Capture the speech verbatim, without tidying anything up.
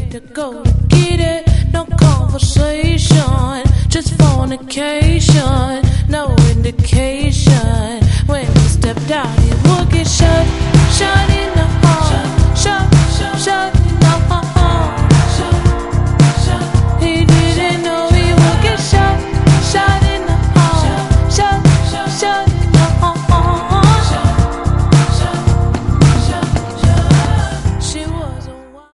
to go to get it. No conversation, just fornication, no indication.